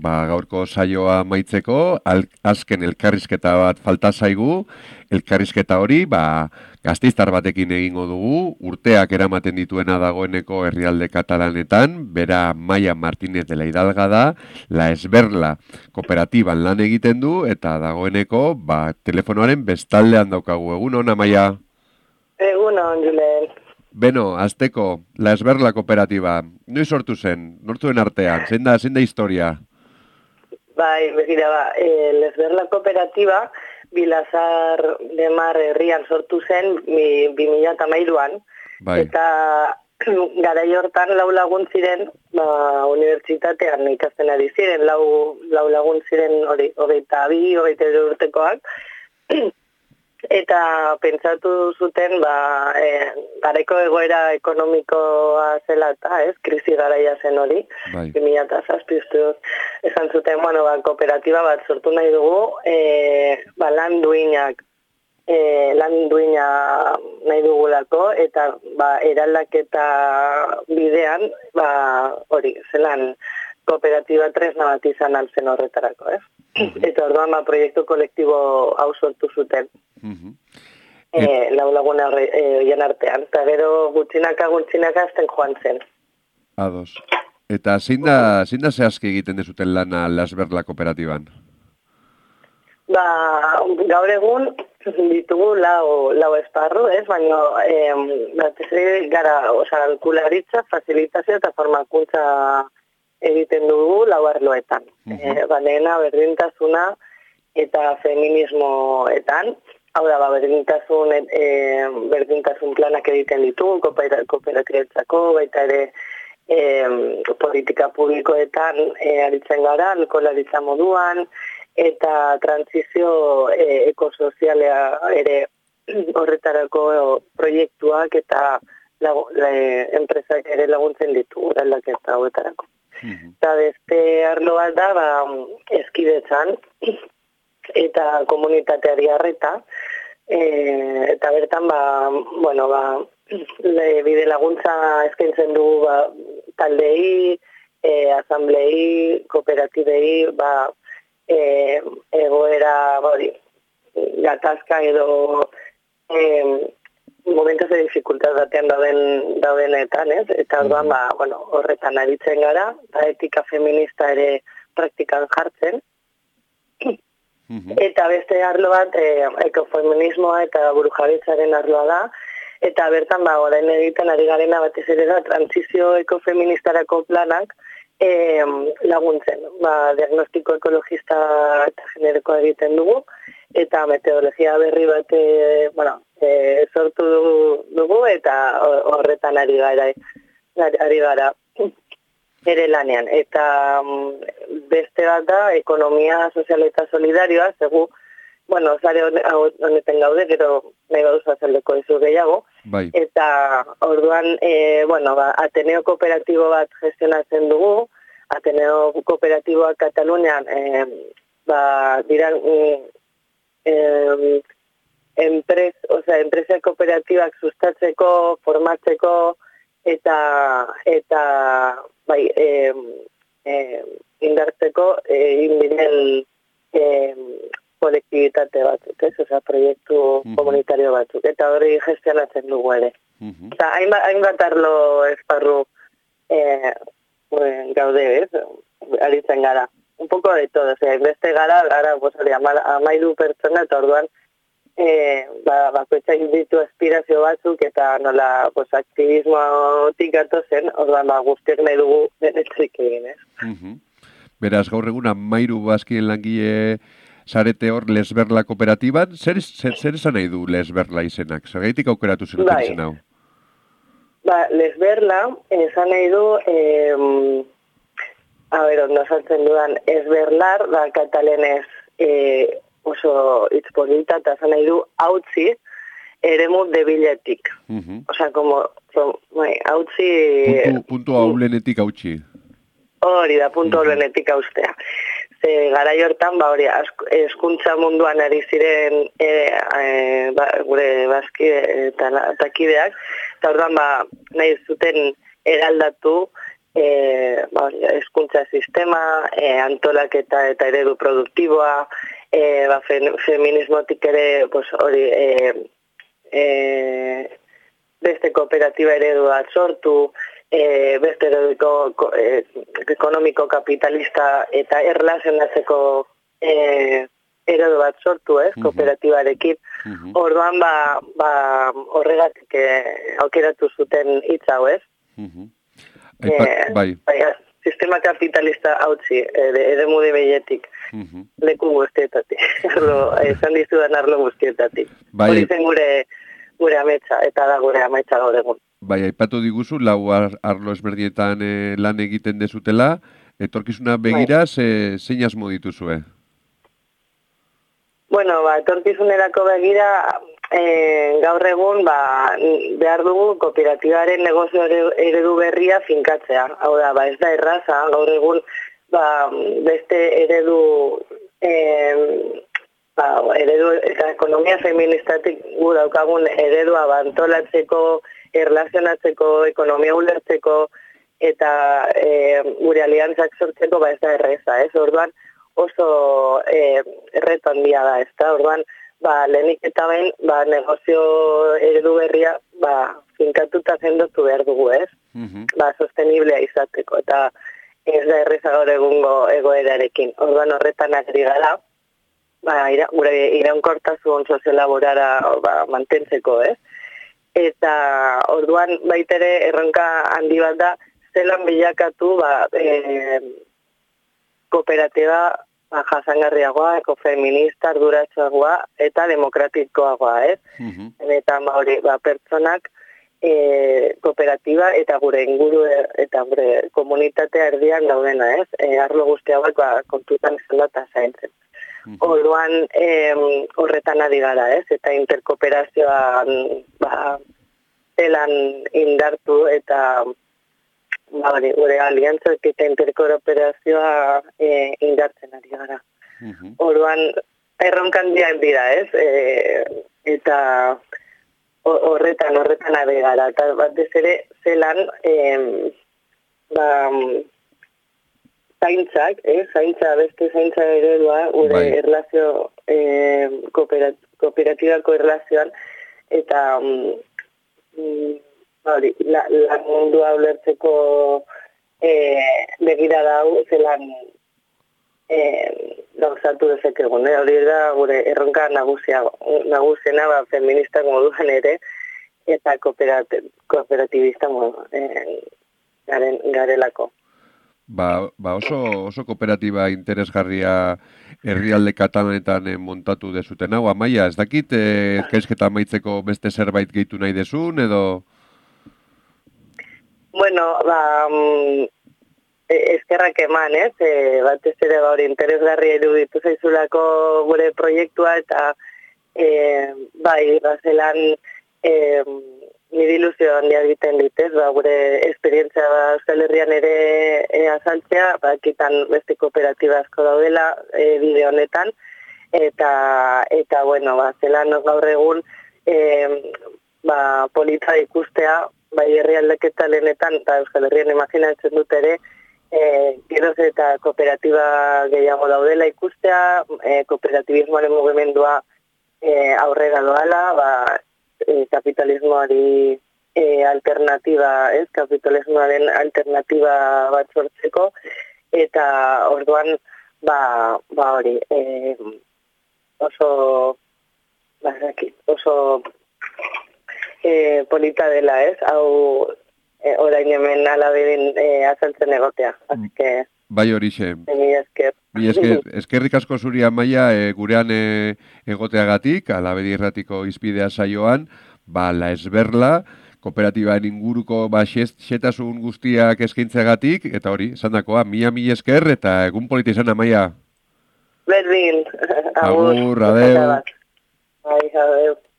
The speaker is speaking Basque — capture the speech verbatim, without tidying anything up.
ba, gaurko saioa maitzeko, al, azken elkarrizketa bat falta zaigu, elkarrizketa hori, ba, gasteiztar batekin egingo dugu, urteak eramaten dituena dagoeneko herrialde katalanetan, bera Maia Martínez de la Hidalga da, La Esberla kooperatiban lan egiten du, eta dagoeneko, ba, telefonoaren bestaldean daukagu. Egun hona, Maia? Egun hon, Julen. Beno, azteko, La Esberla kooperatiba, noiz sortu zen, nortzuen artean, zein da, zein da historia? Bai, begira ba, e, La Esberla kooperatiba, Bilazar de Mar herrian sortu zen bi mila hamairuan, bai. Eta garai hortan lau lagun ziren, ba, unibertsitatean ikasten ari ziren, lau, lau lagun ziren hori, hogeita bi, hogeita hiru urtekoak, eta pentsatu zuten, ba, e, garaiko egoera ekonomikoa zela eta, ez, krisi garaia zen hori, bai. bi mila zazpi uste dut, esan zuten, bueno, ba, kooperatiba bat sortu nahi dugu, e, ba, lan duinak, e, lan duina nahi dugulako, eta, ba, eraldaketa bidean, ba, hori, zelan, kooperatiba tresna bat izan altzen horretarako, ez? Uh-huh. Eta orduan, ba, proiektu kolektibo hau sortu zuten. Uh-huh. E, lau lagun horien e, artean, eta gero gutxinaka gutxinaka azten joan zen. Ados. Eta zein da, zein da zehazki egiten dezuten lana La Esberla kooperatiban? Ba, gaur egun ditugu lau, lau esparru, ez? Baina, eh, batez gara, oza, alkularitza, facilitazio eta formakuntza egiten dugu lau arloetan. Uh-huh. E, Banena, berdintasuna eta feminismoetan. Hau da, ba, berdintasun, e, berdintasun planak egiten ditugu, kooperatibetzako, baita ere e, politika publikoetan e, aritzen gara, alkolaritza moduan, eta transizio e, ekosozialea ere horretarako proiektuak eta lagu, le, enpresak ere laguntzen ditugu, aldaketa hauetarako. Uh-huh. Eta beste arlo bat da, ba, eskidetzan, eta komunitateari harreta, e, eta bertan, ba, bueno, ba, le, bide laguntza eskaintzen dugu, ba, taldei, e, asamblei, kooperatibei, ba, e, egoera, bori, gatazka edo e, momentos de dificultad batean dauden, daudenetan, ez? Eta orduan, ba, bueno, horretan aritzen gara, eta etika feminista ere praktikan jartzen, eta beste arlo bat, e, ekofeminismoa eta burujabetzaren arloa da, eta bertan, ba, orain egiten ari garena batez ere da, transizio ekofeministarako planak e, laguntzen. Ba, diagnostiko ekologista eta generikoa egiten dugu, eta metodologia berri bat, e, bueno, e, sortu dugu, eta horretan ari gara, ari gara. Ere lanean, eta beste bat da, ekonomia sozial eta solidarioa, zegu, bueno, zare honetan gaude, gero nahi gauza zaldeko izu gehiago, bai. Eta orduan, e, bueno, ba, Ateneo kooperatibo bat gestionatzen dugu, Ateneo kooperatiboa Katalunian, e, ba, dira, e, enpres, osea, enpresa kooperatibak sustatzeko, formatzeko, eta, eta, bai, e, e, indartzeko egin e, diren e, kolektibitate batzuk, ez? Osa, proiektu uh-huh. komunitario batzuk, eta hori gestionatzen dugu ere. Uh-huh. Eta hainbat, hainbat arlo esparru e, gaude, ez? Aritzen gara. Un poco de todo, ozera, beste gara, gara, pues, amairu pertsona, eta orduan, E, ba, bakoitzak ditu aspirazio batzuk eta nola pues, aktivismotik gatozen, orduan ba, guztiak nahi dugu denetzik egin, ez? Uh-huh. Beraz, gaur egun amairu bazkien langile zarete hor La Esberla kooperatiban, zer, zer, zer esan nahi du La Esberla izenak? Zergaitik aukeratu zenuten bai. Izen hau? Ba, La Esberla esan nahi du, eh, a ber, ondo saltzen dudan, esberlar, da katalenez, eh, oso itzpolita, eta zan nahi du hautzi eremu debiletik. Uh-huh. Osa, como, bai, hautzi... Puntu, puntu haulenetik hautzi. Hori da, puntu uh-huh. haulenetik haustea. Ze garai hortan, ba, hori, eskuntza munduan ari ziren e, e, ba, gure bazkide eta takideak, eta orduan, ba, nahi zuten eraldatu e, ba, hezkuntza sistema, e, antolaketa eta eredu produktiboa, e, ba, fe, feminismotik ere pues, hori e, e, beste kooperatiba eredua sortu, e, beste eredu e, ekonomiko kapitalista eta erlazionatzeko e, eredu bat sortu, ez, Mhm. kooperatibarekin. Mhm. Orduan, ba, ba, horregatik eh, aukeratu zuten hitz hau, ez? Mhm. Aipa, Eh, bai. bai, sistema kapitalista hautsi, ere, ere mude beietik, Mhm. leku guztietatik, arlo, esan dizudan arlo guztietatik. Bai. Hori zen gure, gure ametsa, eta da gure ametsa gaur egun. Bai, aipatu diguzu, lau ar- arlo ezberdietan eh, lan egiten dezutela, etorkizuna begira, ze, zein asmo dituzue? Bueno, ba, etorkizunerako begira, e, gaur egun, ba, behar dugu kooperatibaren negozio ere- eredu berria finkatzea. Hau da, ba, ez da erraza, gaur egun, ba, beste eredu, e, ba, eredu eta ekonomia feministatik gu daukagun eredua bantolatzeko, erlazionatzeko, ekonomia ulertzeko, eta e, gure aliantzak sortzeko, ba, ez da erreza, ez? Orduan, oso eh, erreto handia da, ezta? Orduan, ba, lehenik eta behin, ba, negozio eredu berria, ba, finkatuta zendotu behar dugu, ez? Mhm. Ba, sosteniblea izateko, eta ez da erreza gaur egungo egoerarekin. Orduan horretan agri gara, ba, ira, gure iraunkortasun soziolaborara ba, mantentzeko, ez? Eta orduan baitere erronka handi bat da, zelan bilakatu, ba, e, kooperatiba ba, jasangarriagoa, ekofeminista, arduratsuagoa eta demokratikoagoa, ez? Mhm. Eta ba, hori, ba, pertsonak e, kooperatiba eta gure inguru e- eta gure komunitatea erdian daudena, ez? E, arlo guzti hauek ba, kontutan izan da eta zaintzen. Mhm. Orduan em, horretan ari gara, ez? Eta interkooperazioan ba, zelan indartu eta ba, hori, gure aliantzak eta interkooperazioa e, indartzen ari gara. Mhm. Orduan, erronkan diak dira, ez? E, eta ho- horretan, horretan ari gara. Eta batez ere, zelan, em, ba, zaintzak, eh? zaintza, beste zaintza eredua, gure Bai. erlazio, eh, kooperat, kooperatibako erlazioan, eta mm, hori, la, lan mundua ulertzeko eh, begira dau, zelan eh, gauzatu dezakegun, eh? Hori da gure erronka nagusia, nagusiena ba, feministak moduan ere, eta kooperat, kooperatibista moduan, eh, garen, garelako. Ba, ba oso, oso kooperatiba interesgarria herrialde katalanetan eh, montatu dezuten hau. Amaia, ez dakit eh, elkarrizketa amaitzeko beste zerbait gehitu nahi dezun, edo... Bueno, ba, mm, e- eskerrak eman, ez? E, batez ere ba, hori interesgarri iruditu zaizulako gure proiektua eta e, bai, bazelan e, nire ilusio handia egiten ditez, ba, gure esperientzia ba, Euskal Herrian ere e, azaltzea, ba, kitan beste kooperatiba asko daudela e, bide honetan, eta, eta bueno, ba, zelan gaur egun e, ba, polita ikustea, bai herrialdeketa lehenetan, eta Euskal Herrian imaginatzen dut ere, e, geroz eta kooperatiba gehiago daudela ikustea, e, kooperatibismoaren mugimendua e, aurrera doala, ba, e, kapitalismoari e, alternatiba, ez, kapitalismoaren alternatiba bat sortzeko, eta orduan, ba, ba hori, e, oso, ba, ez dakit, oso e, polita dela, ez, hau e, orain hemen alabedin e, azaltzen egotea, así que, Bai horixe. mila esker. Mi esker, eskerrik asko zuri Amaia e, gurean e, egoteagatik, Alabedi Irratiko izpidea saioan, ba, la esberla, kooperatibaren inguruko ba, xest- xetasun guztiak eskaintzeagatik, eta hori, esandakoa, mila mila esker, eta egun polita izan Amaia. Berdin, Agur, adeu. Bai, adeu.